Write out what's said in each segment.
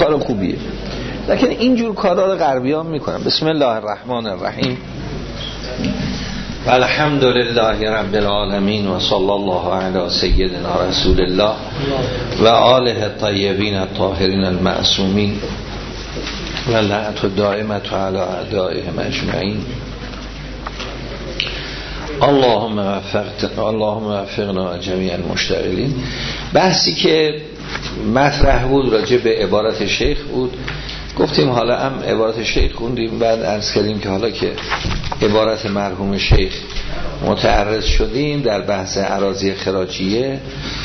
کار خوبیه، لکن اینجور کارا رو غربیان میکنن. بسم الله الرحمن الرحیم و الحمد لله رب العالمین و صلی الله علی سیدنا رسول الله و آله الطیبین الطاهرین المعصومین و لعنت الدائمة علی اعدائهم اجمعین. اللهم وفقنا جمیع المشتغلین. بحثی که مطرح بود راجع به عبارت شیخ بود، گفتیم حالا هم عبارت شیخ خوندیم، بعد عرض کردیم که حالا که عبارت مرحوم شیخ متعرض شدیم در بحث اراضی خراجیه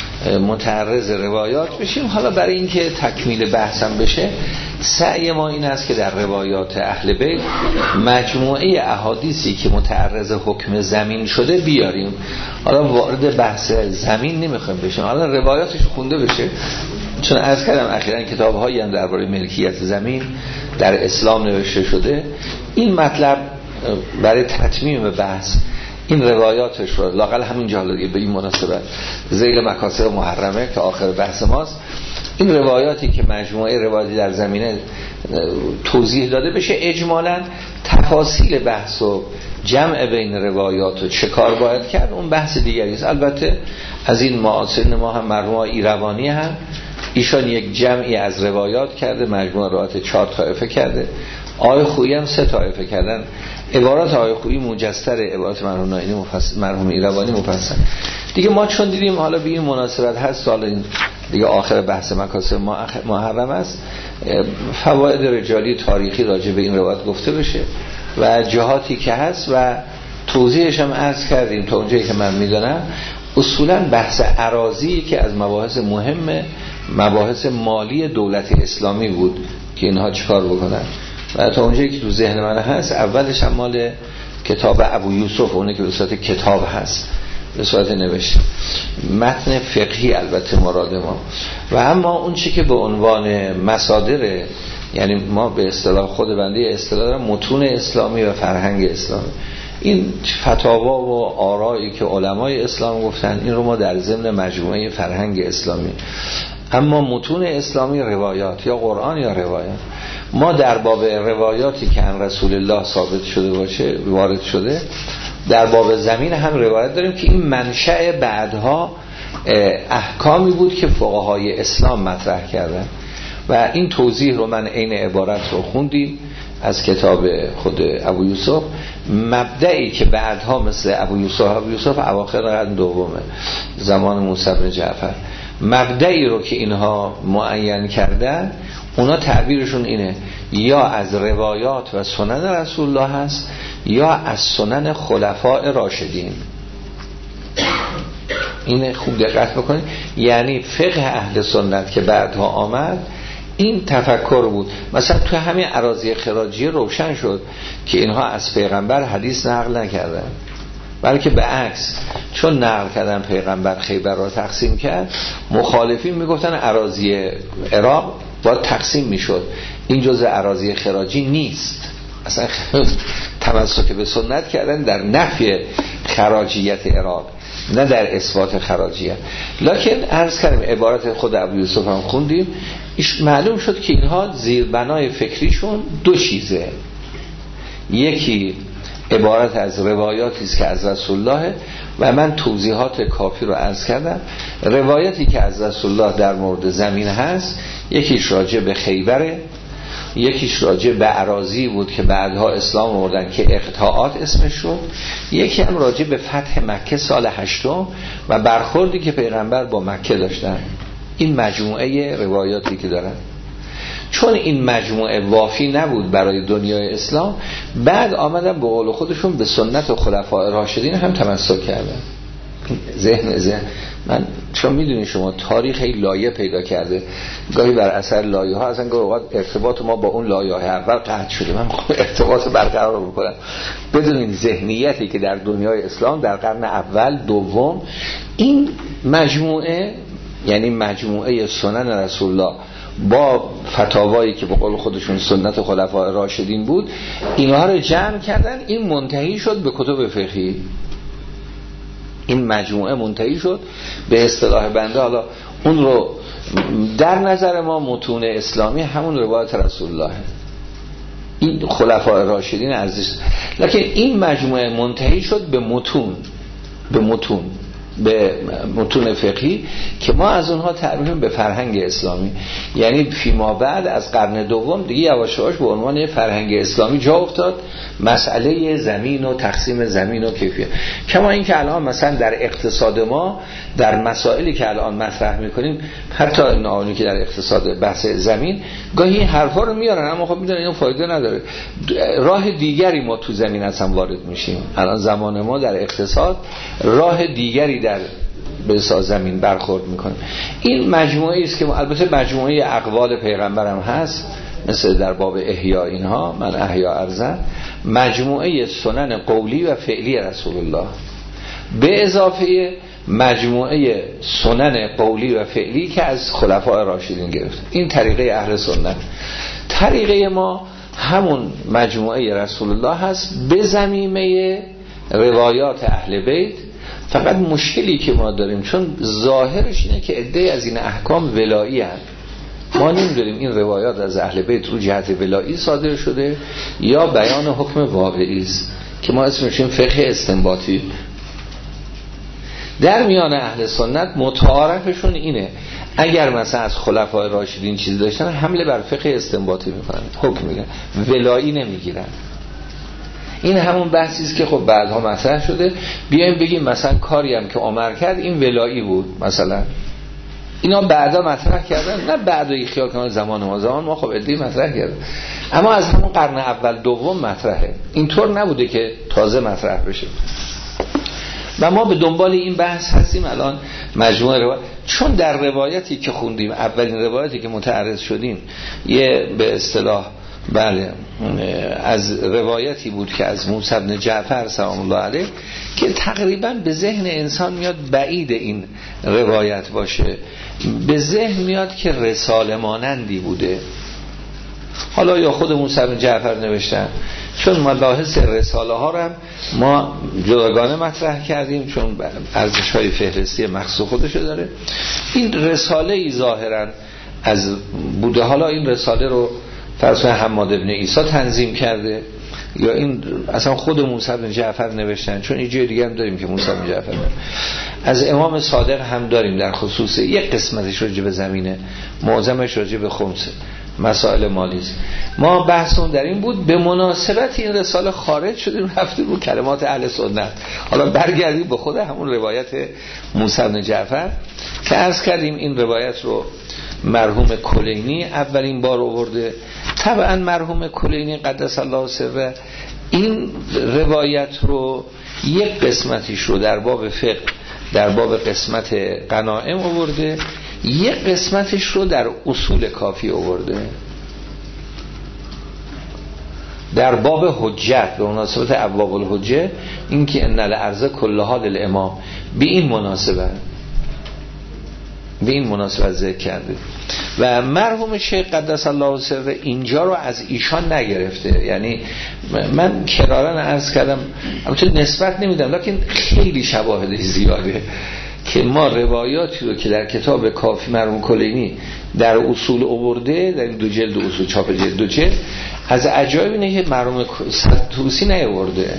متعرض روایات بشیم. حالا برای اینکه تکمیل بحثم بشه سعی ما این است که در روایات اهل بیت مجموعه احادیثی که متعرض حکم زمین شده بیاریم. حالا وارد بحث زمین نمیخوایم بشیم، حالا روایاتش خونده بشه، چون عرض کردم اخیراً کتاب‌هایی هم درباره ملکیت زمین در اسلام نوشته شده. این مطلب برای تتمیم بحث این روایاتش رو لااقل همین جالبی به این مناسبت ذیل مکاسب محرمه که آخر بحث ماست، این روایاتی که مجموعه روایاتی در زمینه توضیح داده بشه، اجمالاً تفاصیل بحث و جمع بین روایات و چه کار باید کرد اون بحث دیگری است. البته از این معاصرین ما هم مرحوم ایروانی هم ایشان یک جمعی از روایات کرده، مجموعه روایات 4 طایفه کرده، آقای خویی هم 3 طایفه کردن. عبارات آقای خویی موجزتر، عبارات مرحوم ایروانی مفصل. دیگه ما چون دیدیم حالا به این مناسبت هست، حالا این دیگه آخر بحث مکاسب محرم است، فواید رجالی تاریخی راجع به این روایت گفته بشه و جهاتی که هست و توضیحش هم عرض کردیم تا اونجایی که من میدونم. اصولا بحث اراضی که از مباحث مهم مباحث مالی دولت اسلامی بود که اینها چیکار بکنن و تا اونجایی که تو ذهن من هست اولش هم مال کتاب ابو یوسف، اونه که به صورت کتاب هست، به صورت نوشته، متن فقهی البته مراد ما. و اما اون چی که به عنوان مصادر، یعنی ما به اصطلاح خود بنده اصطلاح دارم متون اسلامی و فرهنگ اسلامی، این فتاوا و آرایی که علمای اسلام گفتن این رو ما در ضمن مجموعه فرهنگ اسلامی. اما متون اسلامی روایات یا قرآن یا روایات، ما در باب روایاتی که عن رسول الله ثابت شده باشه وارد شده، در باب زمین هم روایت داریم که این منشأ بعدها احکامی بود که فقهای اسلام مطرح کردن و این توضیح رو من عین عبارت رو خوندیم از کتاب خود ابو یوسف. مبدئی که بعدها مثل ابو یوسف اواخر قرن دومه زمان موسی بن جعفر، مبدئی رو که اینها معین کردن، اونا تعبیرشون اینه یا از روایات و سنن رسول الله هست یا از سنن خلفاء راشدین. اینه خوب دقت بکنید، یعنی فقه اهل سنت که بعدها آمد این تفکر بود. مثلا تو همین اراضی خراجی روشن شد که اینها از پیغمبر حدیث نقل نکردن، بلکه به عکس چون نقل کردن پیغمبر خیبر را تقسیم کرد، مخالفین میگفتن اراضی عراق باید تقسیم میشد، این جزء اراضی خراجی نیست. اصلا تمسک به سنت کردن در نفی خراجیت عراق نه در اثبات خراجیت. لکن عرض کردیم عبارت خود ابو یوسف هم خوندیم، معلوم شد که اینها زیربنای فکریشون 2 چیزه. یکی عبارت از روایاتی است که از رسول الله و من توضیحات کافی رو عرض کردم. روایتی که از رسول الله در مورد زمین هست، یکیش راجع به خیبره، یکیش راجع به اراضی بود که بعدها اسلام آوردن که اقطاعات اسمش شد، یکی هم راجع به فتح مکه سال 8 و برخوردی که پیغمبر با مکه داشتن. این مجموعه روایاتی که دارن، چون این مجموعه وافی نبود برای دنیای اسلام، بعد آمدن به قول خودشون به سنت و خلفاء راشدین هم تمسک کردن. ذهن من چون میدونی شما تاریخ خیلی لایه پیدا کرده، گاهی بر اثر لایه ها اصلا گاهی اوقات ارتباط ما با اون لایه های اول قطع شده، من ارتباط برقرار میکنم. بدونین ذهنیتی که در دنیای اسلام در قرن اول دوم، این مجموعه یعنی مجموعه سنن رسول الله با فتاوایی که به قول خودشون سنت خلفاء راشدین بود، اینها رو جمع کردن، این منتهی شد به کتب فقهی. این مجموعه منتهی شد به اصطلاح بنده، حالا اون رو در نظر ما متون اسلامی همون روایت رسول الله، این خلفای راشدین ارزش، لکن این مجموعه منتهی شد به متون فقهی که ما از اونها تعریف به فرهنگ اسلامی، یعنی فیما بعد از قرن دوم دیگه یواش یواش به عنوان فرهنگ اسلامی جا افتاد مسئله زمین و تقسیم زمین و کیفیت. کما این که الان مثلا در اقتصاد ما در مسائلی که الان مطرح میکنیم، حتی این که در اقتصاد بحث زمین گاهی این حرفا رو میارن، اما خب میدونن اینو فایده نداره، راه دیگری ما تو زمین اصلا وارد میشیم. الان زمان ما در اقتصاد راه دیگری در به زمین برخورد میکنه. این مجموعه است که البته مجموعه اقوال پیغمبرم هست، مثل در باب احیا، اینها من احیا ارزن، مجموعه سنن قولی و فعلی رسول الله به اضافه مجموعه سنن قولی و فعلی که از خلفای راشدین گرفت. این طریقه اهل سنت. طریقه ما همون مجموعه رسول الله هست به ضمیمه روایات اهل بیت. فقط مشکلی که ما داریم چون ظاهرش اینه که عده از این احکام ولایی هست، ما نمیدونیم این روایات از اهل بیت رو جهت ولایی صادر شده یا بیان حکم واقعی است که ما اسمش فقه استنباطی. در میان اهل سنت متعارفشون اینه اگر مثلا از خلفای راشدین چیزی داشتن حمله بر فقه استنباطی میکنن، حکم میگن، ولایی نمیگیرن. این همون بحثی است که خب بعدها مطرح شده، بیایم بگیم مثلا کاری هم که عمر کرد این ولایی بود مثلا، اینا بعدا مطرح کردن، نه بعدایی خیال کنن زمان ما خب ادعی مطرح کردن، اما از همون قرن اول دوم مطرحه، اینطور نبوده که تازه مطرح بشه. و ما به دنبال این بحث هستیم الان مجموعه روایت، چون در روایتی که خوندیم، اولین روایتی که متعرض شدیم یه به اصطلاح بله از روایتی بود که از موسی بن جعفر سلام الله علیه که تقریبا به ذهن انسان میاد بعید این روایت باشه، به ذهن میاد که رساله مانندی بوده. حالا یا خود موسی بن جعفر نوشتن، چون مباحث رساله ها رو هم ما جداگانه مطرح کردیم چون ارزش‌های فهرستی مخصوص خودشو داره. این رساله ای ظاهرا از بوده، حالا این رساله رو فرض حماد بن عیسی تنظیم کرده یا این اصلا خود موسی بن جعفر نوشتن، چون یه جای دیگه هم داریم که موسی بن جعفر از امام صادق هم داریم در خصوص یک قسمتش راجع به زمینه، معظمش راجع به خمسه مسائل مالی است. ما بحثمون در این بود به مناسبت این رساله خارج شدیم رفتیم رو کلمات اهل سنت. حالا برگردیم به خود همون روایت موسی بن جعفر که عرض کردیم این روایت رو مرحوم کلینی اولین بار آورده. طبعا مرحوم کلینی قدس الله سره این روایت رو یک قسمتیش رو در باب فقه در باب قسمت غنائم آورده، یک قسمتش رو در اصول کافی آورده، در باب حجت به مناسبت ابواب الحجه، این که ان الارض کلها للامام، به این مناسبت ذکر کرده. و مرحوم شیخ قدس الله سره اینجا رو از ایشان نگرفته، یعنی من کرارن عرض کردم البته نسبت نمیدم لکن خیلی شواهدش زیاده که ما روایاتی رو که در کتاب کافی مرحوم کلینی در اصول آورده، در دو جلد اصول چاپ جلد دو جلد، از عجایب اینه که مرحوم طوسی نیاورده،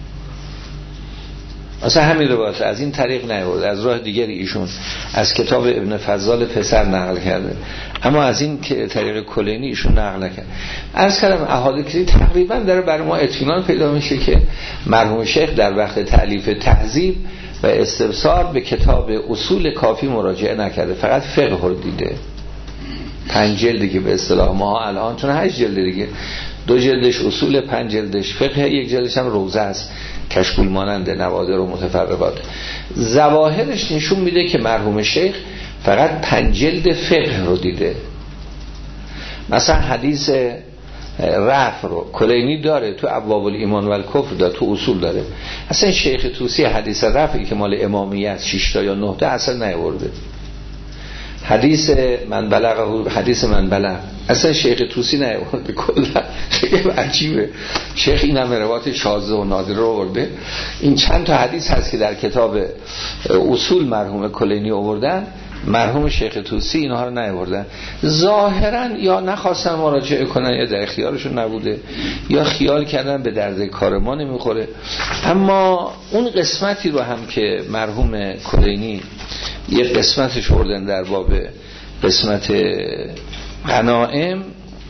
اصلا همین روایت از این طریق نیاورده، از راه دیگری ایشون از کتاب ابن فضال پسر نقل کرده، اما از این که طریق کلینی ایشون نقل نکرد. عرض کردم احادیثی تقریبا داره برای ما اطمینان پیدا میشه که مرحوم شیخ در وقت تألیف تهذیب و استبصار به کتاب اصول کافی مراجعه نکرده، فقط فقه رو دیده. 5 جلدی که به اصطلاح ما الان، چون 8 جلد دیگه، 2 جلدش اصول، 5 جلدش فقه، 1 جلدش هم روزه است کشکول مانند نوادر و متفرقات. ظواهرش نشون میده که مرحوم شیخ فقط 5 جلد فقه رو دیده. مثلا حدیث رفع رو کلینی داره تو ابواب الایمان و الکفر داره، تو اصول داره. اصلا شیخ طوسی حدیث رفعی که مال امامیه 6 تا یا 9 تا اصلا نیاورده. حدیث من بلغ اصلا شیخ طوسی نیاورده. کلا خیلی عجیبه، شیخ این همه روایت شاذ و نادر رو آورده. این چند تا حدیث هست که در کتاب اصول مرحوم کلینی آوردن، مرحوم شیخ طوسی اینها رو نیاوردن. ظاهرا یا نخواستن مراجعه کنن یا در اختیارشون نبوده یا خیال کردن به درد کار ما نمیخوره. اما اون قسمتی رو هم که مرحوم کلینی یک قسمتش آوردن در باب قسمت غنائم،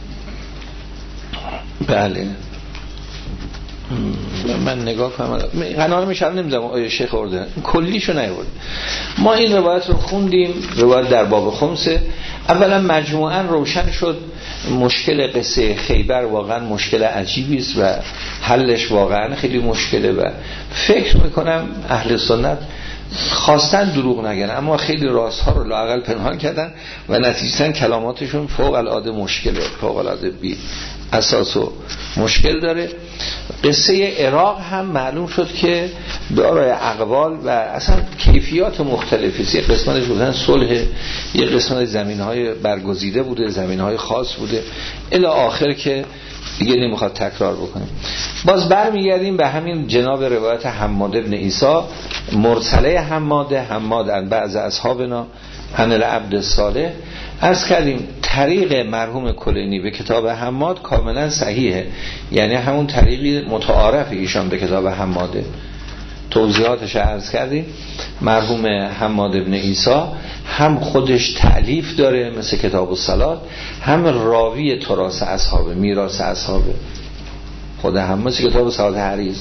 بله من نگاه کنم غنائم میشم نمیدونم آیا شیخ آوردن کلیشو نیاورد. ما این روایت رو خوندیم، روایت در باب خمسه. اولا مجموعاً روشن شد مشکل قصه خیبر واقعا مشکل عجیبی است و حلش واقعا خیلی مشکله و فکر میکنم اهل سنت خواستن دروغ نگن اما خیلی رازها رو لااقل پنهان کردن و نتیجتاً کلاماتشون فوق العاده مشکله، فوق العاده بی اساس و مشکل داره. قصه عراق هم معلوم شد که دارای اقوال و اصلا کیفیات مختلفی است. یک قسمتش بودن صلح، یک قسمت زمینهای برگزیده بوده، زمینهای خاص بوده الی آخر که دیگه نمیخواد تکرار بکنیم. باز برمیگردیم به همین جناب روایت حماد ابن عیسی مرسله حماد عن بعض اصحابنا عن العبد الصالح. عرض کردیم طریق مرحوم کلینی به کتاب حماد کاملا صحیحه، یعنی همون طریقی متعارف ایشان به کتاب حماده. توضیحاتش عرض کردیم. مرحوم حماد ابن عیسی هم خودش تألیف داره مثل کتاب الصلات، هم راوی تراث اصحابه، میراث اصحابه خود هم مثل کتاب الصلات حریز.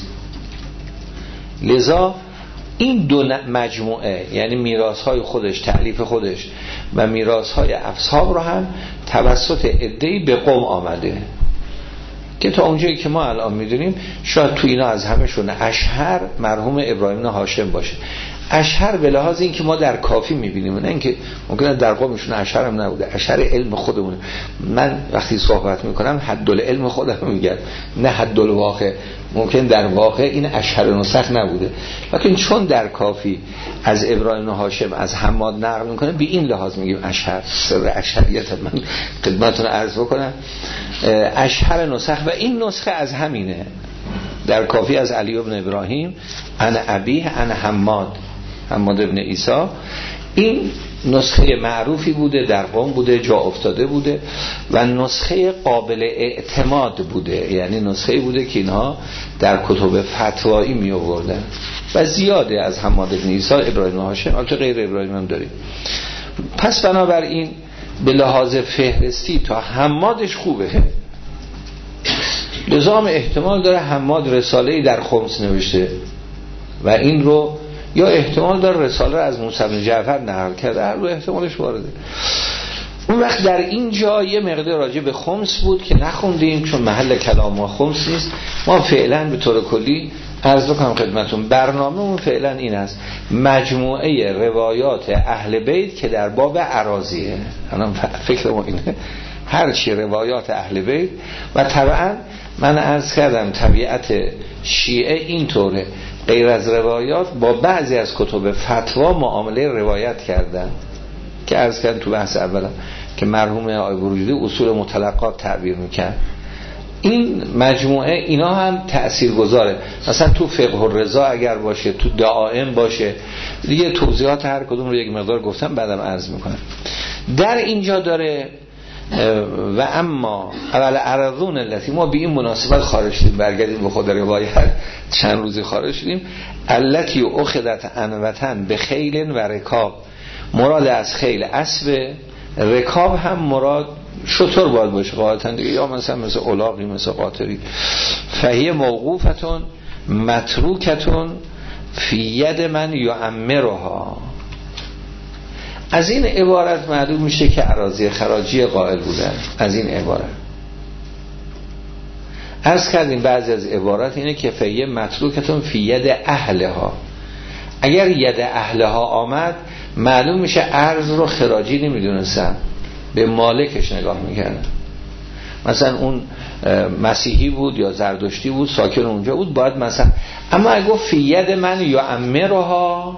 لذا این دو مجموعه یعنی میراث‌های خودش، تألیف خودش و میراث‌های اصحاب رو هم توسط عده‌ای به قم آمده که تا اونجایی که ما الان میدونیم شاید تو اینا از همشون اشهر مرحوم ابراهیم بن هاشم باشه. اشهر به لحاظ این که ما در کافی میبینیم، نه اینکه ممکنه در قومشون اشهر هم نبوده، اشهر علم خودمونه. من وقتی صحبت میکنم حدالعلم خودم میگم نه حدالواقع. ممکن در واقع این اشهر نسخ نبوده، لیکن چون در کافی از ابراهیم بن هاشم از حماد نقل میکنه به این لحاظ میگیم اشهر. سر اشهریت من خدمتتون عرض بکنم اشهر نسخ و این نسخه از همینه. در کافی از علی ابن ابراهیم عن ابیه عن حماد ابن عیسی. این نسخه معروفی بوده، در قوم بوده، جا افتاده بوده و نسخه قابل اعتماد بوده، یعنی نسخه بوده که اینها در کتب فتوایی می آوردن و زیاده از حماد بن عیسی ابراهیم بن هاشم، البته غیر ابراهیم هم داریم. پس بنابراین به لحاظ فهرستی تا حمادش خوبه. لزام احتمال داره حماد رساله‌ای در خمس نوشته و این رو، یا احتمال داره رساله رو از موسی بن جعفر نقل کرده، هر رو احتمالش وارده. اون وقت در اینجا یه مقدار راجع به خمس بود که نخوندیم چون محل کلام ما خمس نیست. ما فعلا به طور کلی عرض بکنم خدمتون برنامه‌مون فعلا این است: مجموعه روایات اهل بیت که در باب اراضیه. الان فکر ما اینه هر چی روایات اهل بیت و طبعا من عرض کردم طبیعت شیعه اینطوره، غیر از روایات با بعضی از کتب فتوا معامله روایت کردن که عرض کردم تو بحث اولا که مرحوم آقای بروجردی اصول مطلقات تعبیر میکرد. این مجموعه اینا هم تأثیر گذاره، مثلا تو فقه الرضا اگر باشه، تو دعائم باشه، دیگه توضیحات هر کدوم رو یک مقدار گفتم بعدم عرض میکنم. در اینجا داره و اما اول ارضون التي، ما به این مناسبت خارج شدیم، برگردیم به خود روایت، چند روزی خارج شدیم. التي اخذت انوتن به خیل و رکاب، مراد از خیل اسب، رکاب هم مراد شطور باید باشه قاعدتا دیگه، یا مثل الاغی، مثل قاطری. فهی موقوفتون متروکتون فی ید من یعمرها. از این عبارت معلوم میشه که اراضی خراجی قائل بودن. از این عبارت عرض کردیم بعضی از عبارات اینه که فیه متروکتون فی ید اهلها. اگر ید اهلها آمد معلوم میشه ارز رو خراجی نمیدونستن، به مالکش نگاه میکردن. مثلا اون مسیحی بود یا زردشتی بود ساکن اونجا بود باید مثلا، اما اگه گفت فی ید من یعمرها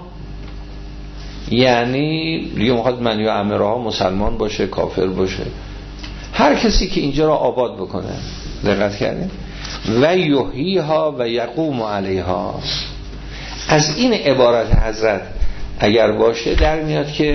یعنی دیگه میخواد من یعمرها مسلمان باشه، کافر باشه، هر کسی که اینجا را آباد بکنه. دقت کردیم؟ و یحییها و یقوم علیها. از این عبارت حضرت اگر باشه در میاد که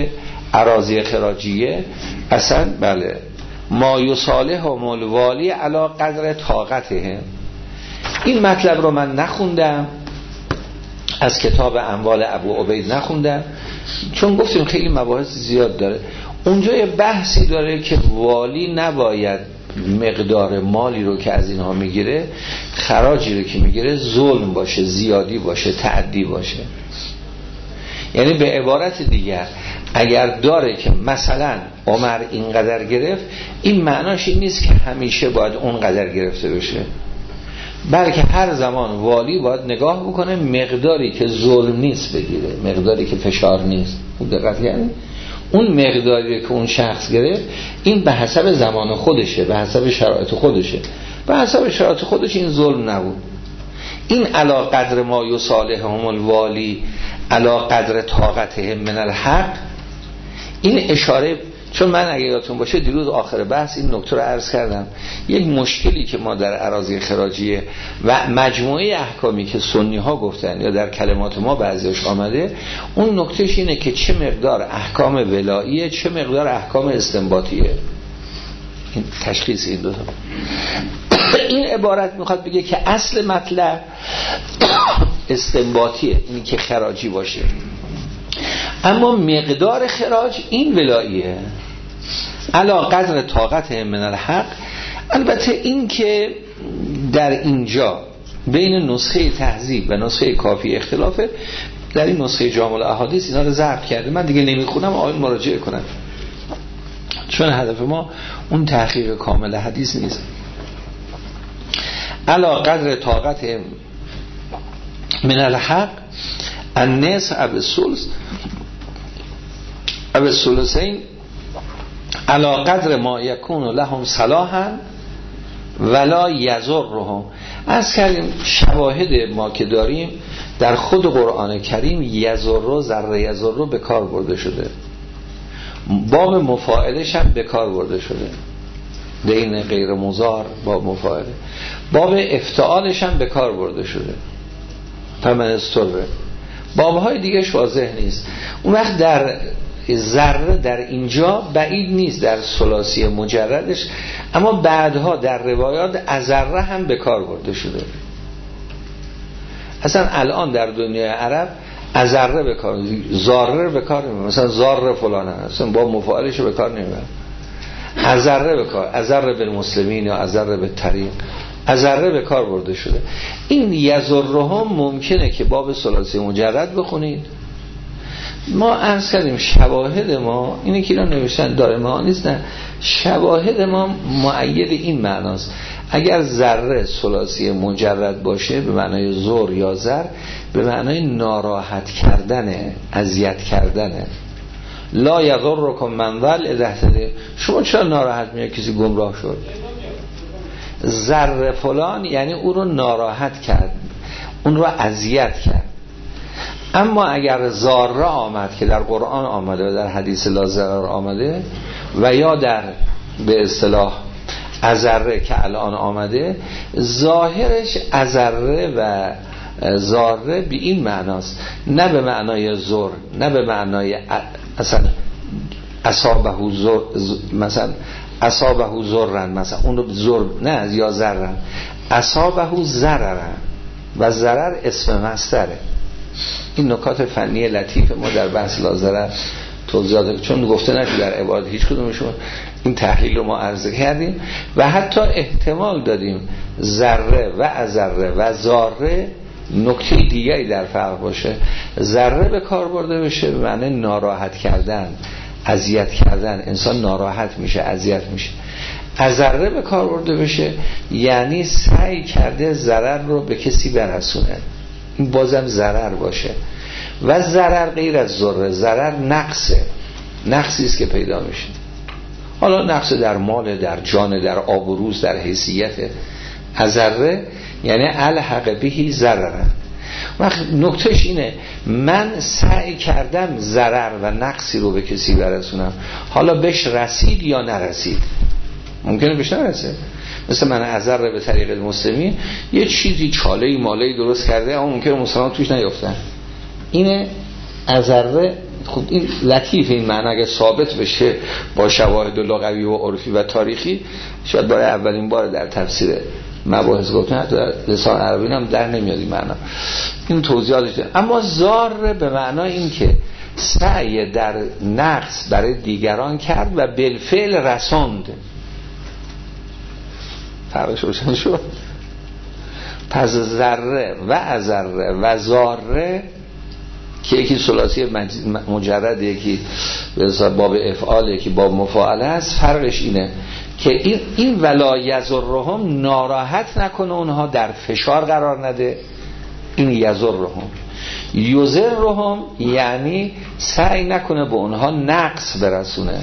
اراضی خراجیه اصلا بله ما یصالحهم الوالی علی قدر طاقته. این مطلب رو من نخوندم، از کتاب اموال ابو عبید نخوندم، چون گفتیم خیلی مباحث زیاد داره. اونجا یه بحثی داره که والی نباید مقدار مالی رو که از اینها میگیره، خراجی رو که میگیره ظلم باشه، زیادی باشه، تعدی باشه. یعنی به عبارت دیگر اگر داره که مثلا عمر اینقدر گرفت، این معناش این نیست که همیشه باید اونقدر گرفته بشه، بلکه هر زمان والی باید نگاه بکنه مقداری که ظلم نیست بگیره، مقداری که فشار نیست. دقت یعنی اون مقداری که اون شخص گرفت این به حسب زمان خودشه، به حسب شرایط خودشه، به حسب شرایط خودش این ظلم نبود. این علا قدر ما یصالحهم الوالی علا قدر طاقتهم من الحق، این اشاره، چون من اگه یادتون باشه دیروز آخر بحث این نکته رو عرض کردم، یک مشکلی که ما در اراضی خراجیه و مجموعه احکامی که سنی ها گفتن یا در کلمات ما بعضیش آمده، اون نکتهش اینه که چه مقدار احکام ولاییه، چه مقدار احکام استنباطیه. این تشخیص این دو تا. این عبارت میخواد بگه که اصل مطلب استنباطیه، اینی که خراجی باشه، اما مقدار خراج این ولاییه علا قدر طاقت من الحق. البته این که در اینجا بین نسخه تهذیب و نسخه کافی اختلافه، در این نسخه جامع الاحادیث اینا رو ضبط کرده، من دیگه نمیخونم، آقایون مراجعه کنن، چون هدف ما اون تحقیق کامل حدیث نیست. علا قدر طاقت من الحق النصف اب الثلثین علا قدر ما یکون لهم صلاحا ولا یضرهم. از کردیم شواهد ما که داریم در خود قرآن کریم یضر، ذره یضر به کار برده شده، باب مفاعلش هم به کار برده شده، دین غیر مضار باب مفاعله، باب افتعالش هم به کار برده شده، فمن استره، بابهای دیگه واضح نیست. اون وقت در ذره در اینجا بعید نیست در ثلاثی مجردش، اما بعدها در روایات ذره هم به کار برده شده. اصلا الان در دنیای عرب ذره به کار، ذره به کار نمیبرن، مثلا ذره فلانه اصلا با مفاعلش به کار نمیبرن، ذره به کار، ذره بالمسلمین یا ذره به طریق، ذره به کار برده شده. این یضرهم ممکنه که باب ثلاثی مجرد بخونید. ما عرض کردیم شواهد ما اینه که اینا نوشتن داره ما نیست، نه، شواهد ما مؤید این معناست. اگر ذره ثلاثی مجرد باشه به معنای زور یا زر، به معنای ناراحت کردنه، اذیت کردنه. لا یضرکم من ضل اذا اهتدی، شما چرا ناراحت میاد کسی گمراه شد؟ ذره فلان یعنی او رو ناراحت کرد، اون رو اذیت کرد. اما اگر ضاره آمد که در قرآن آمده و در حدیث لا ضرر آمده و یا در به اصطلاح ذره که الان آمده، ظاهرش ذره و ضاره به این معناست، نه به معنای زور، نه به معنای اصلا اصابه زور، مثلا اصابه زرن، مثلا اون رو زور نه یا ضررن، اصابه ضررن و ضرر اسم مصدره. این نکات فنی لطیف ما در بحث لا ضرر توضیح داده، چون گفته نشد در عبارت هیچ کدومشون. این تحلیل رو ما عرض کردیم و حتی احتمال دادیم ذره و ذره و ذره نکته دیگری در فرق باشه. ذره به کار برده بشه به معنی ناراحت کردن، اذیت کردن، انسان ناراحت میشه، اذیت میشه. ذره به کار برده بشه یعنی سعی کرده ضرر رو به کسی برسونه، این بازم ضرر باشه. و ضرر غیر از ضرر، ضرر نقصه، نقصی است که پیدا میشه. حالا نقص در مال، در جان، در آب و روز، در حیثیت. ذره یعنی الحق بهی ضرر. وقت نکتهش اینه من سعی کردم ضرر و نقصی رو به کسی برسونم، حالا بهش رسید یا نرسید، ممکنه بهش نرسه. مثل من ذره به طریق المسلمین یه چیزی چاله‌ای ماله‌ای درست کرده اما ممکنه مسلمان توش نیفتن، اینه ذره خب این لطیف، این معنی اگه ثابت بشه با شواهد لغوی و عرفی و تاریخی شاید برای اولین بار در تفسیر مباحث گفتن در لسان عربی هم در نمیاد این معنی. این توضیحاتش. اما ضار به معنای این که سعی در نقص برای دیگران کرد و بالفعل رساند. فرقش روشن شد. پس ذره و ازره و ذاره که یکی ثلاثی مجرد، یکی به حساب باب افعال، یکی باب مفاعله است، فرقش اینه که این ولا یضرهم ناراحت نکنه، اونها در فشار قرار نده. این یضرهم. یضرهم یعنی سعی نکنه به اونها نقص برسونه.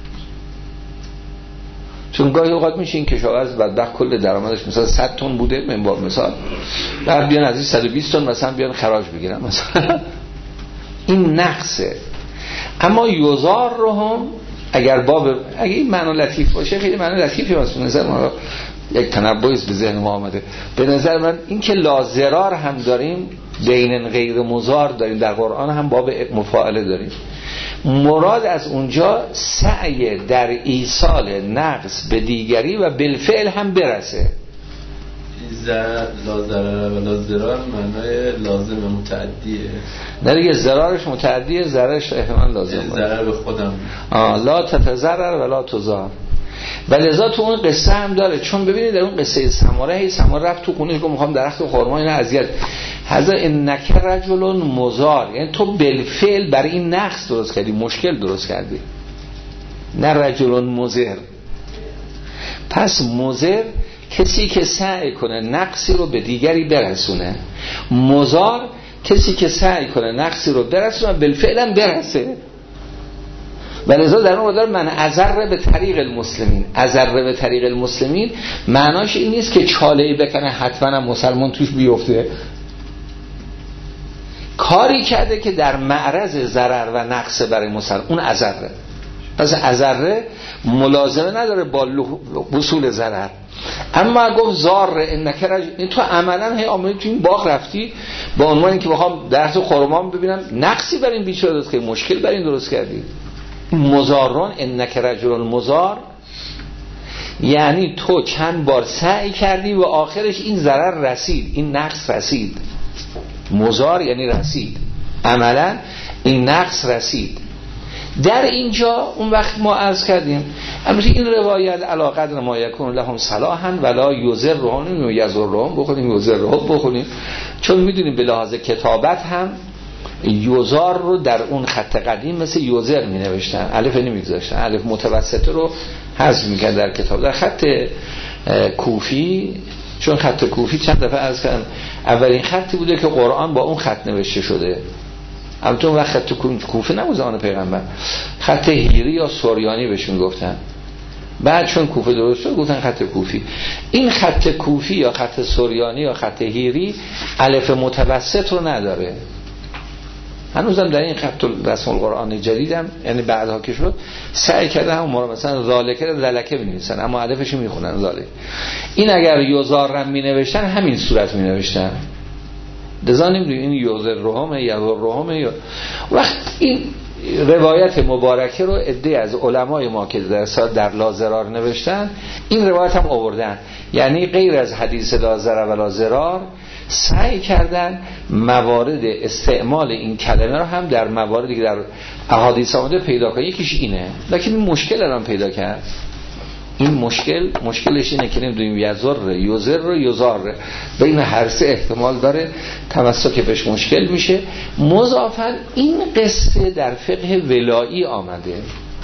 چون گاهی اوقات میشه این کشاورز بدبخت کل درآمدش مثلا 100 تن بوده، من با مثال بعد بیان از این 120 تن مثلا بیان خراج بگیرن مثلا این نقصه. اما یضرهم اگر این معنی لطیف باشه، خیلی معنی لطیفی واسه نظر ما یک تنبؤی به ذهن ما آمده. به نظر من این که لا ضرار هم داریم، بین غیر مضار داریم، در قرآن هم باب مفاعله داریم. مراد از اونجا سعی در ایصال نقص به دیگری و بالفعل هم برسه. لا ضرر و لا ضرار معنای لازم متعدیه. نه دیگه، ضررش متعدیه، ضررش احتمال لازم. ضرر به خودم. لا تتضرر و لا تضار. و لذا تو اون قصه هم داره. چون ببینید در اون قصه سماره رفت تو خونهش گفت میخوام درخت خرما اینو اذیت. حذا انک رجل مضار، یعنی تو بالفعل برای این نقص درست کردی، مشکل درست کردی، نه رجل مضر. پس مضر کسی که سعی کنه نقصی رو به دیگری برسونه، مضار کسی که سعی کنه نقصی رو برسونه بالفعل هم برسه. ولذا در اون مدار من ازر به طریق المسلمین، ازر به طریق المسلمین معناش این نیست که چاله‌ای بکنه حتما مسلمان توش بیفته. کاری کرده که در معرض ضرر و نقص برای مسلمان، اون ازره. پس ازره ملازمه نداره با وصول ضرر. اما گفت زار انک رجل، این تو عملا هی آمدی تو این باغ رفتی با عنوان اینکه بخوام درخت خرما ببینم نقصی برای این بیچاره درست کردی، مشکل برای این درست کردی. مضارون انک رجل مضار یعنی تو چند بار سعی کردی و آخرش این ضرر رسید، این نقص رسید. مضار یعنی رسید، عملا این نقص رسید. در اینجا اون وقت ما عرض کردیم البته این روایت علی قدر ما یکون لهم صلاحا ولا یضرهم و یضرهم بخونیم، یضرهم بخونیم، چون میدونیم به لحاظ کتابت هم یوزار رو در اون خط قدیم مثل یوزر می نوشتن، الف نمیگذاشتن، الف متوسطه رو حذف میکرد در کتاب. در خط کوفی، چون خط کوفی چند دفعه عرض کردم اولین خطی بوده که قرآن با اون خط نوشته شده. البته اون وقت خط کوفی نبود زمان پیغمبر، خط هیری یا سوریانی بهشون گفتن. بعد چون کوفه درست شد گفتن خط کوفی. این خط کوفی یا خط سوریانی یا خط هیری الف متوسط رو نداره. هنوزم در این خط رسم القرآن جدیدم، یعنی بعدها که شد سعی کرده هم ما مثلا ذالکه رو ذلکه می‌نویسن اما الفش میخونن ذالک. این اگر یوزارم مینوشتن همین صورت مینوشتن. لذا نمی‌دونیم این یوزرهم یا یضرهم یا وقت این روایت مبارکه رو عده از علمای ما که در لا ضرار نوشتن این روایت هم آوردن، یعنی غیر از حدیث لا ضرر و لا ضرار سعی کردن موارد استعمال این کلمه رو هم در مواردی که در احادیث آمده پیدا کنن. یکیش اینه، لکن این مشکل الان پیدا کرد. این مشکلش اینه که نمیدونیم یضر یضر یضار، بین هر سه احتمال داره تمسک بهش مشکل میشه. مضافاً این قصه در فقه ولایی آمده،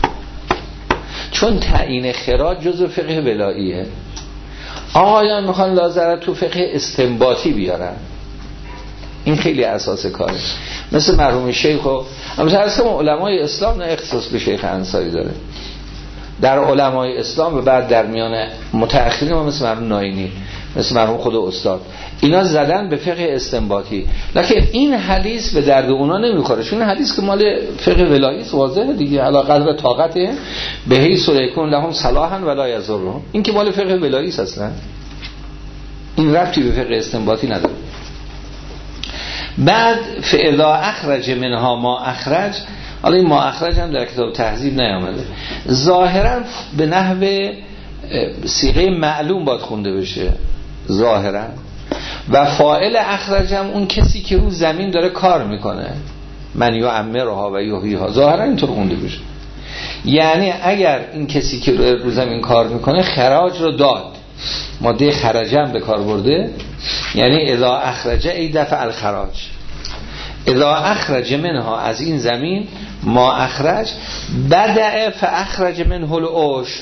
چون تعیین خراج جزء فقه ولاییه. آقایان میخوان لا ضرر تو فقه استنباطی بیارن، این خیلی اساس کاره. مثل مرحوم شیخ و مثلا علمای اسلام نه اختصاص به شیخ انصاری داره، در علمای اسلام و بعد در میان متأخرین ما مثل مرحوم ناینی، مثل مرحوم خود استاد، اینا زدن به فقه استنباطی. لکن این حدیث به درد اونا نمیخوره، چون این حدیث که مال فقه ولایی است واضحه دیگه، علی قدر طاقته بهی سلیکون لهم صلاحا ولا یضرهم، این که مال فقه ولایی است اصلا، این ربطی به فقه استنباطی نداره. بعد فاذا اخرج منها ما اخرج، حالا این ما اخرج هم در کتاب تهذیب نیامده. ظاهرا به نحو صیغه معلوم باید خونده بشه ظاهرا، و فاعل اخرج هم اون کسی که رو زمین داره کار میکنه، من یعمرها و یحییها، ظاهرا اینطور خونده بشه. یعنی اگر این کسی که رو زمین کار میکنه خراج رو داد، ماده خرجه هم به کار برده، یعنی اذا اخرج ای دفع الخراج، اذا اخرج منها، از این زمین، ما اخرج بدأ فاخرج منه العشر،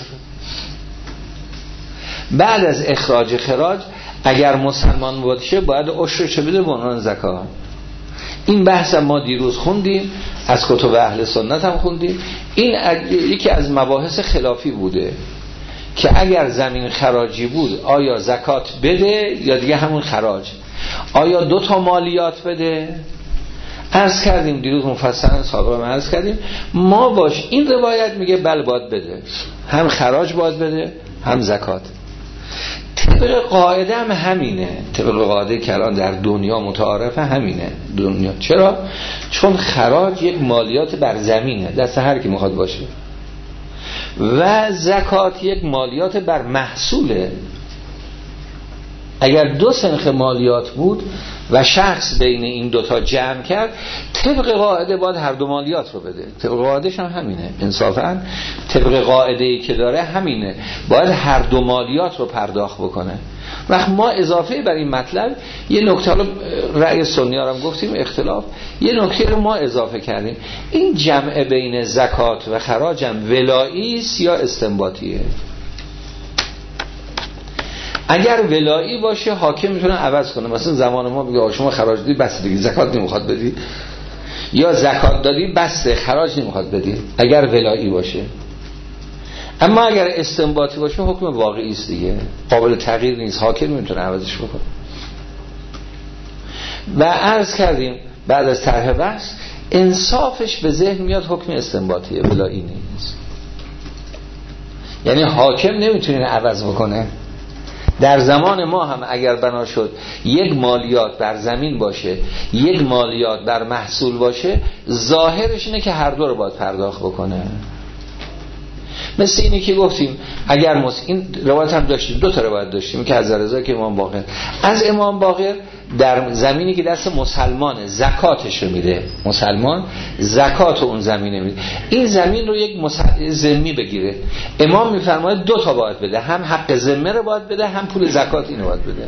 بعد از اخراج خراج اگر مسلمان باشه باید عشرش بده به عنوان زکات. این بحث ما دیروز خوندیم، از کتب اهل سنت هم خوندیم. این یکی از مباحث خلافی بوده که اگر زمین خراجی بود آیا زکات بده یا دیگه همون خراج، آیا 2 مالیات بده. عرض کردیم دیروز مفصلا، سابقا عرض کردیم، ما باش این روایت میگه بله باید بده، هم خراج باید بده هم زکات. طبق قاعده هم همینه، طبق قاعده که الان در دنیا متعارفه همینه دنیا. چرا؟ چون خراج یک مالیات بر زمینه، دست هر کی میخواد باشه، و زکات یک مالیات بر محصوله. اگر 2 سنخ مالیات بود و شخص بین این 2 جمع کرد، طبق قاعده باید هر 2 مالیات رو بده. طبق قاعدش هم همینه، انصافا طبق قاعده‌ای که داره همینه، باید هر 2 مالیات رو پرداخت بکنه. وقت ما اضافه بر این مطلب یه نکته، رو رأی سنی ها هم گفتیم اختلاف، یه نکته رو ما اضافه کردیم، این جمع بین زکات و خراج هم ولایی است یا استنباطیه. اگر ولایی باشه حاکم میتونه عوض کنه، مثلا زمان ما بگه شما خراج دادی بس دیگه زکات نمیخواد بدی، یا زکات دادی بس خراج نمیخواد بدی، اگر ولایی باشه. اما اگر استنباطی باشه حکم واقعی است دیگه، قابل تغییر نیست، حاکم میتونه عوضش بکنه. و عرض کردیم بعد از طرح بحث انصافش به ذهن میاد حکم استنباطیه، ولایی نیست. یعنی حاکم نمیتونه عوض بکنه. در زمان ما هم اگر بنا شد یک مالیات بر زمین باشه، یک مالیات بر محصول باشه، ظاهرش اینه که هر 2 رو باید پرداخت بکنه. مثل اینی که گفتیم اگر این روایت هم داشتیم، 2 تا روایت داشتیم که از رضا که امام باقر، از امام باقر در زمینی که دست مسلمانه زکاتش رو میده، مسلمان زکات اون زمینه میده، این زمین رو یک ذمی بگیره، امام میفرماید 2 تا باید بده، هم حق ذمه رو باید بده هم پول زکات اینو باید بده.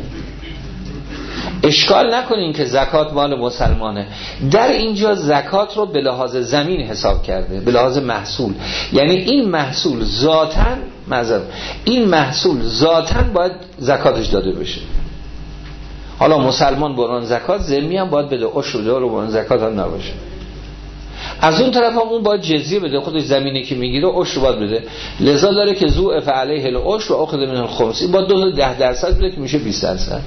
اشکال نکنین که زکات مال مسلمانه، در اینجا زکات رو به لحاظ زمین حساب کرده، به لحاظ محصول، یعنی این محصول ذاتاً باید زکاتش داده بشه. حالا مسلمان بران زکات، ذمی هم باید بده، عشر بده، رو بران زکات هم نباشه. از اون طرف هم اون باید جزیه بده، خودش زمینی که میگیره عشر باید بده، لذا داره که ذوف علیه العشر و اخذ من الخمس، با 10% بده که میشه 20%.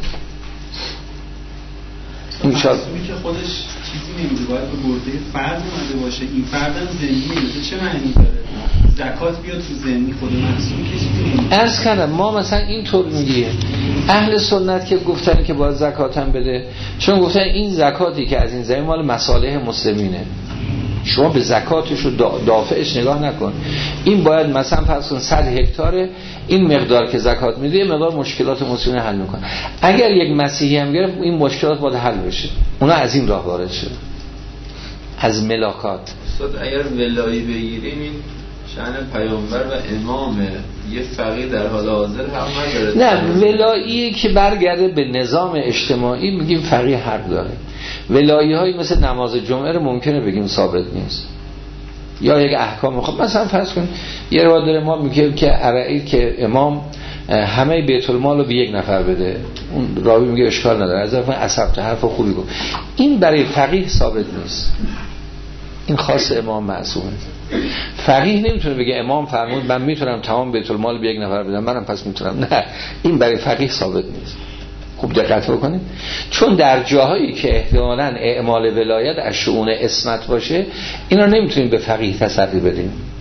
این که خودش چیزی نمیده، باید به برده فرد اومده باشه، این فرد هم ذمی، چه معنی داره زکات بیاد تو ذمی، خود محصول که چیزی نمیده. عرض کردم ما مثلا اینطور میگیم اهل سنت که گفتن که باید زکات هم بده، چون گفتن این زکاتی که از این زمین مال مصالح مسلمینه، شما به زکاتش و دافعش نگاه نکن. این باید مثلا فرض کن 100 هکتار، این مقدار که زکات میده یه مقدار مشکلات مسلمین حل میکنه. اگر یک مسیحی هم گرفت این مشکلات باید حل بشه، اونا از این راه وارد شد، از ملاکات. استاد اگر ولایی بگیریم این شأن پیامبر و امامه، یه فقیه در حال حاضر هم نداره. نه، ولایی که برگرده به نظام اجتماعی میگیم فقیه حق داره. ولایی هایی مثل نماز جمعه رو ممکنه بگیم ثابت نیست، یا یک احکام. خب مثلا فرض کن یه روایت داره ما میگه که ارائید که امام همه بیت المال رو به یک نفر بده، اون راوی میگه اشکال نداره، از طرف عصبت حرف خوبی گفت. این برای فقیه ثابت نیست، این خاص امام معصومه. فقیه نمیتونه بگه امام فرمود من میتونم تمام بیت المال به یک نفر بدم، منم پس میتونم. نه، این برای فقیه ثابت نیست. خوب دقت بکنید، چون در جاهایی که احتمالاً اعمال ولایت از شؤون عصمت باشه، اینا نمیتونیم به فقیه تسری بدیم.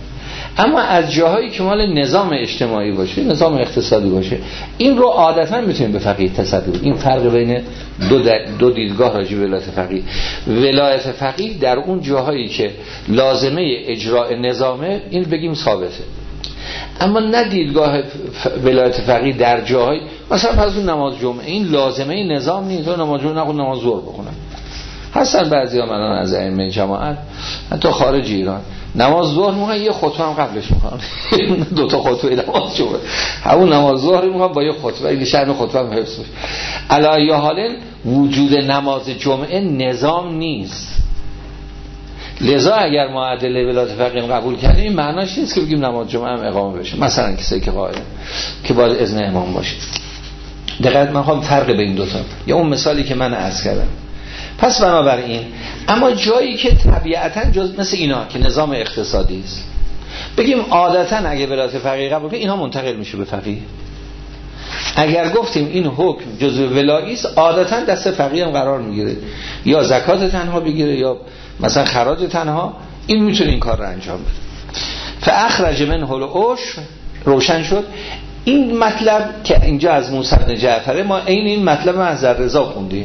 اما از جاهایی که مال نظام اجتماعی باشه، نظام اقتصادی باشه، این رو عادتا میتونیم به فقیه تصدی. این فرق بین دو دیدگاه راجع به ولایت فقیه. ولایت فقیه در اون جاهایی که لازمه اجراء نظامه، این بگیم ثابته. اما نه دیدگاه ولایت فقیه در جاهایی، مثلا پس اون نماز جمعه این لازمه نظام نیست، تو نماز جمعه نخون نماز ظهر بخونم. هستن بعضی‌ها مثلا از ائمه جماعت حتی خارج ایران نماز ظهر میخوان یه خطبه هم قبلش میخوان، دو تا خطبه نماز جمعه، همون نماز ظهر میخوان با یه خطبه، این شأن خطبه هم حفظ بشه. علی ای حال وجود نماز جمعه نظام نیست. لذا اگر ما ادله ولایت فقیه قبول کردیم، این معناش نیست که بگیم نماز جمعه هم اقامه بشه. مثلا کسی که قائله که باید اذن امام باشه. دقیقاً من میخوام فرق بین دو تا، یا اون مثالی که من عرض کردم. پس بنابراین اما جایی که طبیعتاً جز مثل اینا که نظام اقتصادی است، بگیم عادتاً اگه ولایت فقیه قبول کنیم اینها منتقل میشه به فقیه. اگر گفتیم این حکم جزء ولایی است، عادتاً دست فقیه هم قرار میگیره، یا زکات تنها بگیره یا مثلا خراج تنها، این میتونه این کار رو انجام بده. فاخرج منه العشر، روشن شد. این مطلب که اینجا از موسی بن جعفر، ما این مطلب ما از رضا خوندیم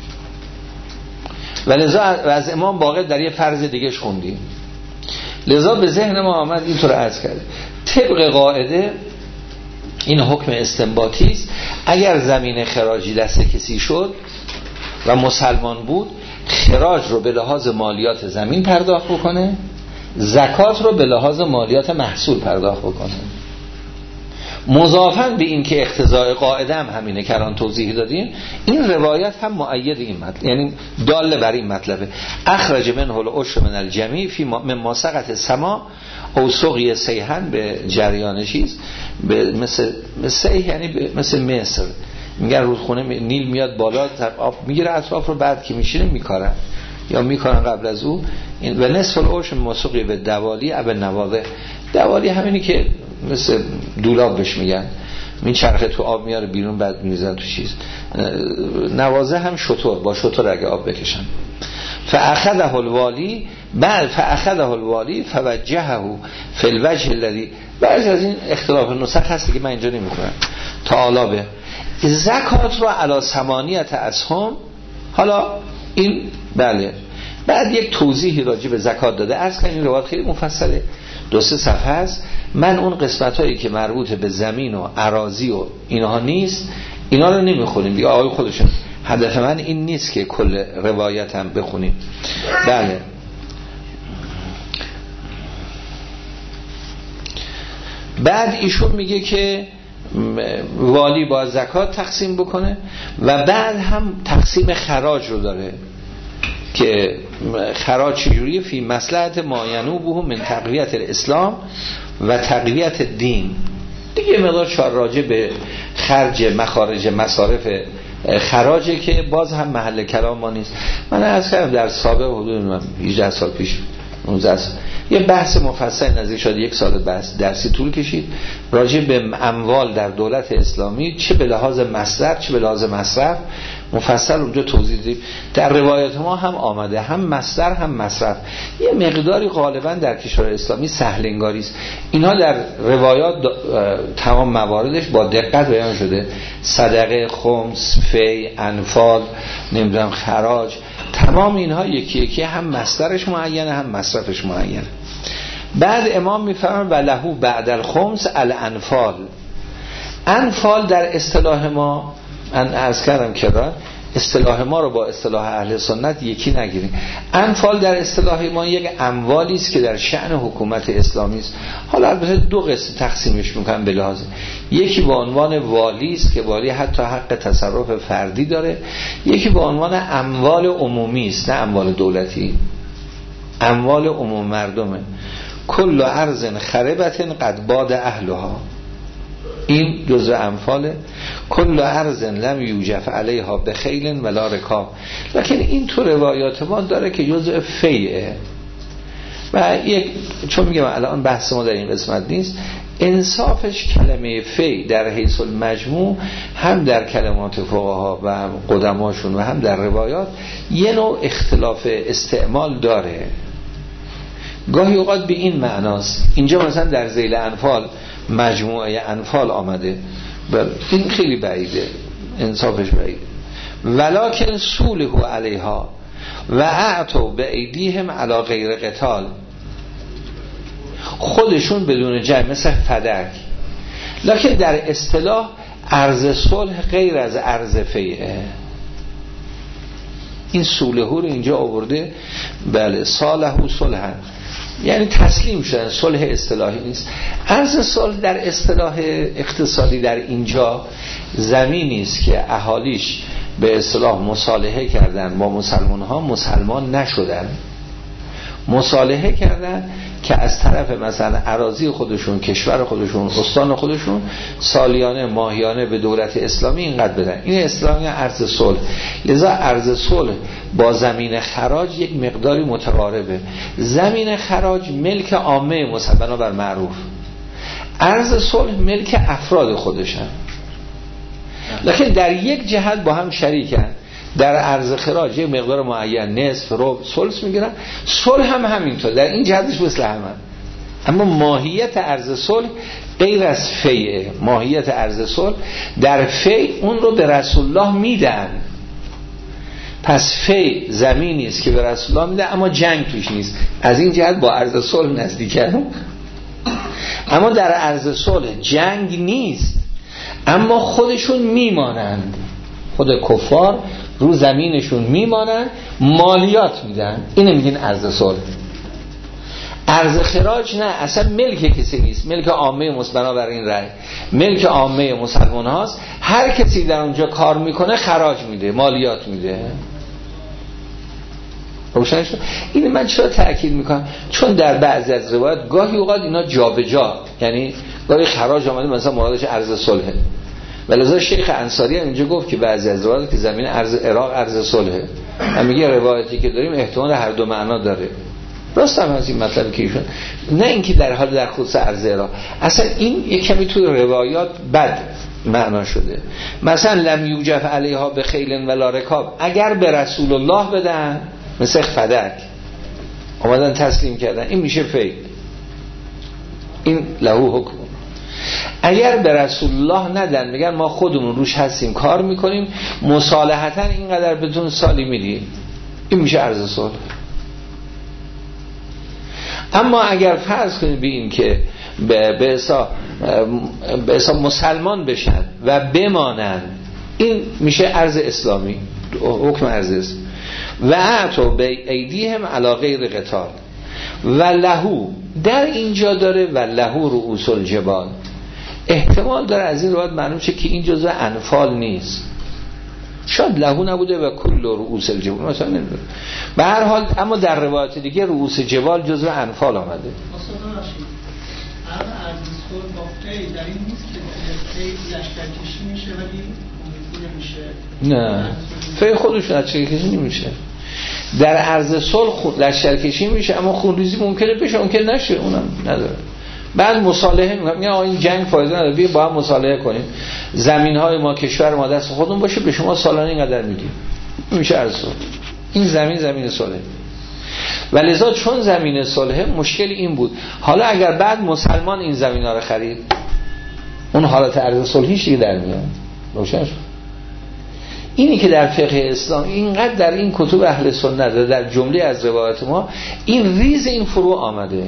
و لذا از امام باقر در یه فرض دیگهش خوندیم، لذا به ذهن ما آمد اینطور عرض کرده. طبق قاعده این حکم استنباطی است. اگر زمین خراجی دست کسی شد و مسلمان بود، خراج رو به لحاظ مالیات زمین پرداخت بکنه، زکات رو به لحاظ مالیات محصول پرداخت بکنه. مضافاً به این که اقتضاء قاعده هم همینه که الان توضیح دادیم، این روایت هم مؤید این مطلب، یعنی دال بر این مطلبه. اخرج منه العشر من الجمیع فی مما سقط السما او سقی سیحن، به جریان چیز مثل سیح، یعنی مثل مصر میگن رودخونه نیل میاد بالا، آب میگیره اطراف رو، بعد که میشینه میکارن یا میکارن قبل از او. و نصف العشر مسقی به دوالی اب نواضح. دوالی همینی که مثل دولاب بهش میگن، این چرخه تو آب میاره بیرون بعد میریزن تو چیز. نوازه هم شتر، با شتر اگه آب بکشن. فاخذه الوالی، بعد فاخذه الوالی فوجهه فی الوجه الذی. بعضی از این اختلاف نسخ هست که من اینجا نمیکنم. تعالی به زکات رو علی ثمانیت اسهم. حالا این بله، بعد یک توضیحی راجع به زکات داده. عرض کنم این روایت خیلی مفصله، 2-3 صفحه است. من اون قسمت هایی که مربوط به زمین و اراضی و اینها نیست، اینا رو نمیخونیم دیگه، آقای خودشون. هدف من این نیست که کل روایت هم بخونیم. بله، بعد ایشون میگه که والی با زکات تقسیم بکنه و بعد هم تقسیم خراج رو داره که خراج چجوریه؟ فی مصلحت ما ینوبه من تقویت الاسلام و تقویت دین. دیگه مقدار راجع به خرج مخارج مصارف خراجه که باز هم محل کلام ما نیست. من عرض کردم در سابق حدود 18 سال پیش 19 سال یه بحث مفصل نزدیک شد 1 سال بحث درسی طول کشید راجع به اموال در دولت اسلامی، چه به لحاظ مصرف چه به لحاظ مصرف، مفصل اونجا توضیح دادیم. در روایت ما هم آمده هم مصدر هم مصرف. یه مقداری غالبا در کشور اسلامی سهل انگاری است. اینها در روایات تمام مواردش با دقت بیان شده. صدقه، خمس، فی، انفال، نمیدونم خراج، تمام اینها یکی یکی هم مصدرش معینه هم مصرفش معینه. بعد امام میفرماید و لهو بعد الخمس الانفال. انفال در اصطلاح ما، من عرض کردم که اصطلاح ما رو با اصطلاح اهل سنت یکی نگیریم. انفال در اصطلاح ما یک اموالی است که در شأن حکومت اسلامی است. حالا البته 2 قسم تقسیمش میکنم به لحاظ، یکی به عنوان والی است که والی حتی حق تصرف فردی داره، یکی به عنوان اموال عمومی است، نه اموال دولتی، اموال عموم مردمه. کل ارض خربت قد باد اهلها، این جزء انفاله. کل ارض لم یوجف علیها بخیل ولا رکاب. لکن این تو روایات ما داره که جزء فیعه و یک، چون میگم الان بحث ما در این قسمت نیست، انصافش کلمه فی در حیث المجموع هم در کلمات فقها و هم قدماشون و هم در روایات یه نوع اختلاف استعمال داره. گاهی اوقات به این معناست. اینجا مثلا در ذیل انفال مجموعه انفال آمده، این خیلی بعیده، انصافش بعیده. ولکن سوله علیها و اعطوا به ایدیهم علی غیر قتال، خودشون بدون جنگ مثل فدک. لکن در اصطلاح عرض صلح غیر از عرض فیعه. این سوله رو اینجا آورده، بله صالحو صلحا، یعنی تسلیم شدن، صلح اصطلاحی نیست. عرض صلح در اصطلاح اقتصادی در اینجا زمینی است که اهالیش به اصطلاح مصالحه کردن با مسلمان ها، مسلمان نشدن، مصالحه کردن که از طرف مثلا اراضی خودشون، کشور خودشون، استان خودشون سالیانه ماهیانه به دولت اسلامی اینقدر بدن. این اسلامی عرض صلح. لذا عرض صلح با زمین خراج یک مقداری متقاربه. زمین خراج ملک عامه مسلمانان بر معروف، عرض صلح ملک افراد خودشن، لکن در یک جهت با هم شریکن. در عرض خراج یک مقدار معین نصف ربع ثلث میگیرن، صلح هم همینطور، در این جهتش مثل همه. اما ماهیت عرض صلح غیر از فیعه. ماهیت عرض صلح در فیع اون رو به رسول الله میدن، پس فیع زمینی است که به رسول الله میدن اما جنگ توش نیست، از این جهت با عرض صلح نزدیکه. اما در عرض صلح جنگ نیست، اما خودشون میمانند، خود کفار رو زمینشون میمانن، مالیات میدن. اینه میگن عرض صلح. عرض خراج نه، اصلا ملک کسی نیست، ملک عامه مسلمان بر این رأی ملک عامه مسلمان هاست. هر کسی در اونجا کار میکنه خراج میده، مالیات میده. روشن شد؟ این من چرا تأکید میکنم؟ چون در بعضی از روایات گاهی اوقات اینا جابجا، یعنی گاهی خراج آمده مثلا مرادش عرض صلحه، ولذا شیخ انصاری هم اینجا گفت که بعضی از روایات که زمین ارض عراق ارض صلحه. هم میگه روایتی که داریم احتمال هر دو معنا داره. راست هم از این مطلبی که ایشون، نه اینکه در حال در خصوص ارض عراق، اصلا این یک کمی توی روایات بد معنا شده. مثلا لم یوجف علیها به خیل ولا رکاب، اگر به رسول الله بدن مثل فدک اومدن تسلیم کردن، این میشه فیل، این لهو حکم. اگر به رسول الله ندن، میگن ما خودمون روش هستیم کار میکنیم، مصالحتا اینقدر بدون سالی میدیم، این میشه عرض صلح. اما اگر فرض کنیم ببین که به اصلا مسلمان بشن و بمانن، این میشه عرض اسلامی، حکم عرض است. و اعطوا به ایدیهم علی غیر قتال و لهو، در اینجا داره و لهو رؤوس الجبال، احتمال داره از این روایت معلوم شه که این جزء انفال نیست، شاید لهو نبوده و کل رؤوس الجبال مثلا نمیدونه. به هر حال اما در روایت دیگه رؤوس جبال جزء انفال آمده. در این نیست که لشکرکشی میشه ولی نمیشه. نه، فی خودش لشکرکشی نمیشه. در عرض صلح لشکرکشی میشه اما خونریزی ممکنه بشه، ممکن نشه، اونم نداره. بعد مصالحه میگن این جنگ فایده نداره، بیا با هم مصالحه کنیم، زمین‌های ما کشور ما دست خودمون باشه، به شما سالانه اینقدر میدیم، میشه عرض صلح. این زمین صلح. ولذا چون زمین صلح، مشکل این بود حالا اگر بعد مسلمان این زمینا رو خرید، اون حالت عرض صلحیش دیگه در میاد. روشن شد؟ اینی که در فقه اسلام اینقدر در این کتب اهل سنت در جمله از روایات ما این ریز این فروع آمده.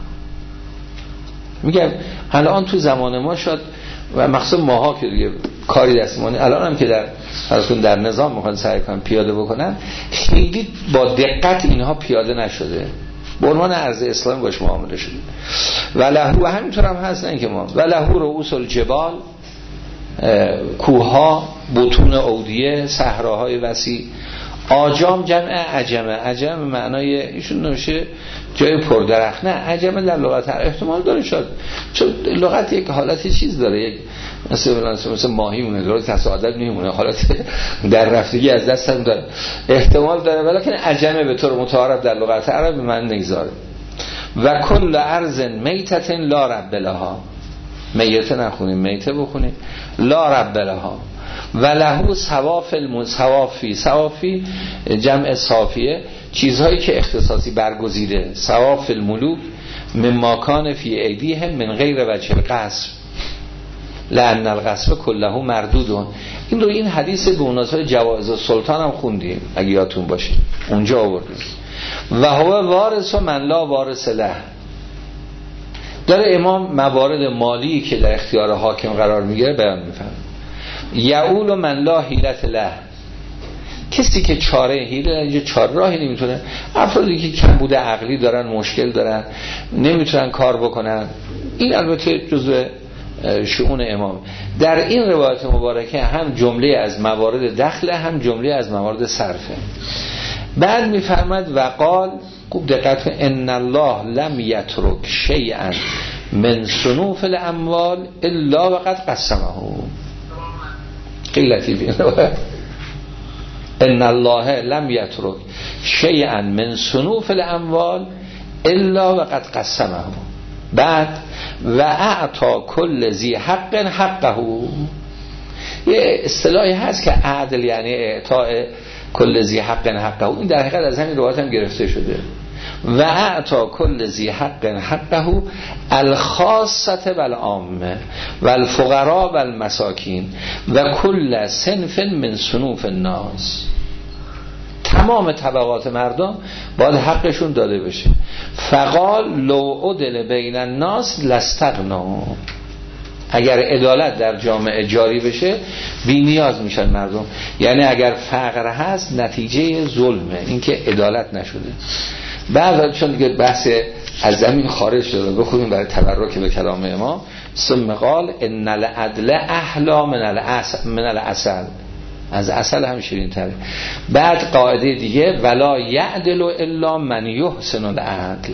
میگم الان تو زمان ما شد و مخصوصا ماها که دیگه کاری دستمانی، الان هم که در نظام میخوان سعی کنن پیاده بکنن، خیلی با دقت اینها پیاده نشده، به عنوان ارز اسلام باش معامله شده. و لهو همینطور هم هست، نه اینکه ما و لهو رؤوس الجبال، کوها، بطون اودیه، صحراهای وسیع. آجام جمع عجمه، عجم معنای ایشون نوشه جای پردرخت، نه عجمه در لغت احتمال داره شد، چون لغت یک حالت چیز داره، یک مثل ماهی مونه، داره تصاعدت میمونه، حالت در رفتگی از دست هم داره، احتمال داره، ولیکن عجمه به طور متعارف در لغت عرب من نگذاره. و کل ارض میتت لا رب لها، میته نخونیم، میته بخونیم، لا رب لها. و لهو صواف المصوافی، صوافی جمع صافیه، چیزهایی که اختصاصی برگزیده، ثواب فی الملوک مما کان فی ایدیهم من غیر وجه القصب لأن القصب کله مردود. این رو این حدیث به مناسبت جوائز السلطان هم خوندیم اگه یادتون باشه، اونجا آوردیم. و هو وارث و من لا وارث له. داره امام موارد مالی که در اختیار حاکم قرار میگیره بیان میفرمه. یعول و من لا حیلت له، کسی که چاره حیله، اینجا چاره راهی نمیتونه، افرادی که کم بوده عقلی دارن، مشکل دارن، نمیتونن کار بکنن، این البته جزء شؤون امام. در این روایت مبارکه هم جمله از موارد دخل، هم جمله از موارد صرفه. بعد میفرماد و قال، خوب دقت کن، ان الله لم یترک شیئا من صنوف الاموال الا وقد قسمه. قیلتی بین ان الله لم یترک شیئا من صنوف الاموال الا وقد قسمه. بعد و اعطا کل ذی حق حقه. یه اصطلاحی هست که عدل یعنی اعطاء کل ذی حق حقه، این در حقیقت از همین روایت هم گرفته شده. و اعطا کل ذی حق حقه الخاصه والعامه والفقراء والمساکین و کل صنف من صنوف الناس. تمام طبقات مردم باید حقشون داده بشه. فقال لو عدل بین الناس لاستغنوا. اگر عدالت در جامعه جاری بشه بی نیاز میشن مردم. یعنی اگر فقر هست نتیجه ظلمه، اینکه عدالت نشده. بعد چون دیگه بحث از زمین خارج شده، بخونیم برای تبرک به کلام امام. ثم قال ان العدل احلا من العسل. از عسل هم شیرین تره. بعد قاعده دیگه ولا یعدل الا من یحسن العدل.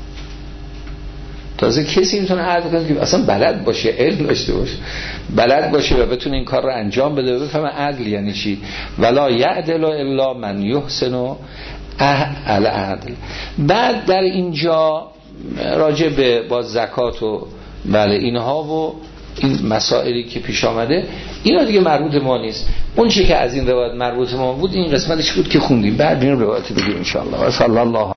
تازه کسی میتونه عدل کنه که اصلا بلد باشه، علم داشته باشه، بلد باشه و بتونه این کار رو انجام بده و بفهمه عدل یعنی چی. ولا یعدل الا من یحسن العدل. بعد در اینجا راجع به با زکات و بله اینها و این مسائلی که پیش آمده، اینا دیگه مربوط ما نیست. اون چی که از این روایت مربوط ما بود این قسمتش بود که خوندیم. بعد این روایت بگیم ان شاء الله. صلی الله